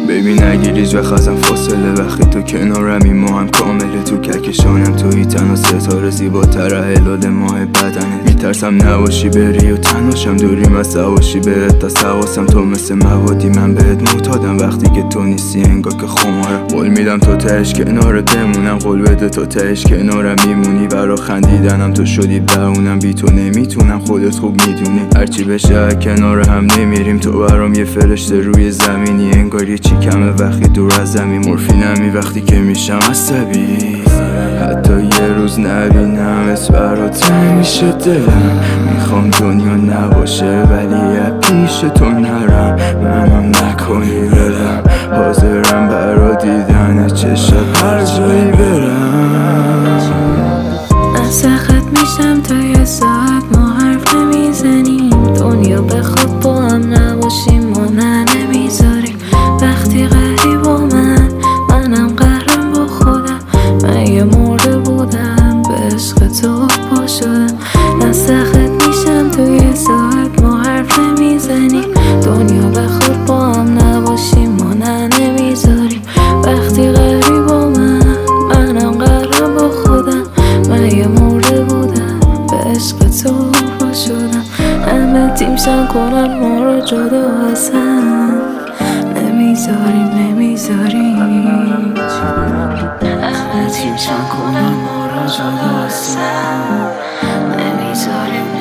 ببین نگیریج و خزم فاصله وقتی تو کنارمی ما هم کامله. تو کهکشانم توی تنها ستاره زیباتر هلال ماه بدنه. میترسم نباشی بری و تنهاشم دوریم از سواشی بهت تا سواسم. تو مثل موادی من بهت معتادم وقتی که تو نیستی انگار که خمارم. قول میدم تو تهش کنارت بمونم، قول بده تو تهش کنارم میمونی. برا خندیدنم تو شدی بهونم، بی تو نمیتونم خودت خوب میدونی. هرچی بشه کنار هم نمیریم، تو برام یه فرشته روی زمینی. انگار یه چی کمه وقتی دور از زمین. مورفینمی وقتی که میشم عصبی، حتی یه روز نبینم اسم برات میشه دلم. میخوام دنیا نباشه ولی پیش تو نرم. منم نکنی برم، حاضرم برا دیدن چشم هر جایی برم. سخت میشم تا یه ساعت ما حرف نمیزنیم. دنیا بخواد با هم نباشیم ما نمیذاریم. وقتی قهری با منم قهرم با خودم. من یه مرده بودم به عشق تو پا شدم. نه سخت میشم تو یه ساعت ما حرف نمیزنیم. دنیا بخواد با هم نباشیم ما نمیذاریم. وقتی قهری با منم قهرم با خودم. من یه مرده بودم به عشق تو پا شدم. همه تیمشن کنن ما رو جدا از هم، نمیذاریم همه تیمشن کنن ما رو جدا از هم، نمیذاریم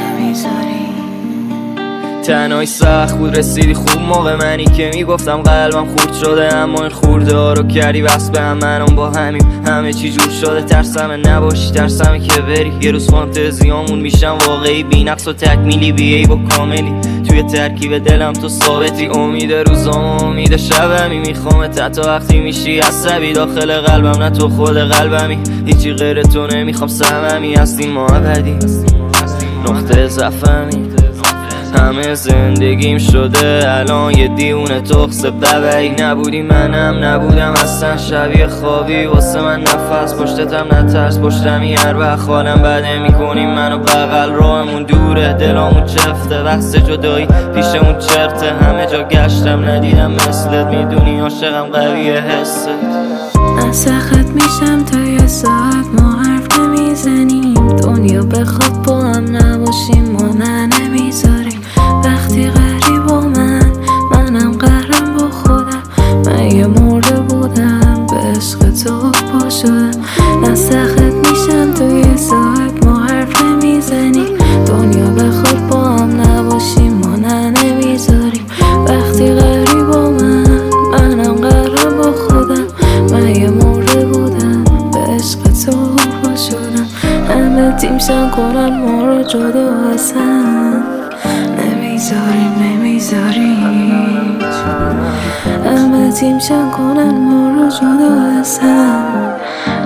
تنهایی سخت بود رسیدی خوب موقع منی که میگفتم قلبم خورد شده. اما این خورده ها رو کردی بس به هم، منم با همیم همه چی جور شده. ترسمه نباشی، ترسمه که بری. یه روز فانتزیامون میشم واقعی، بی نقص و تکمیلی، بی عیب و کاملی. توی ترکیب دلم تو ثابتی، امید روزام و امید شبمی. میخوامت حتی وقتی میشی عصبی. داخل قلبم نه تو خود قلبمی، هیچی غیر تو نمیخوام. سهممی هستیم ما ابدی، نقطه ضعفمی. همه زندگیم شده الان یه دیونه تخص ببعی. نبودی منم نبودم اصلا، شبیه خوابی واسه من. نفس پشتتم نترس پشتمی، هر وقت حالم بده میکنیم منو بغل. راهمون دوره دلامون چفته، بحث جدایی پیشمون چرته. همه جا گشتم ندیدم مثلت، میدونی عاشقم قویه حست. من سخت میشم تا یه ساعت ما حرف نمیزنیم. دنیا بخواد با هم نباشیم ما نمیذاریم. وقتی قهری با منم قهرم با خودم. من یه مرده بودم به عشق تو پا شدم. نه سخت میشم تو یه ساعت ما حرف نمیزنیم. دنیا بخواد با هم نباشیم ما نمیذاریم. وقتی قهری با منم قهرم با خودم. من یه مرده بودم به عشق تو پا شدم. همه تیمشن کنن ما رو جدا از هم، نمیذاریم همه تیمشن کنن ما رو جدا از هم.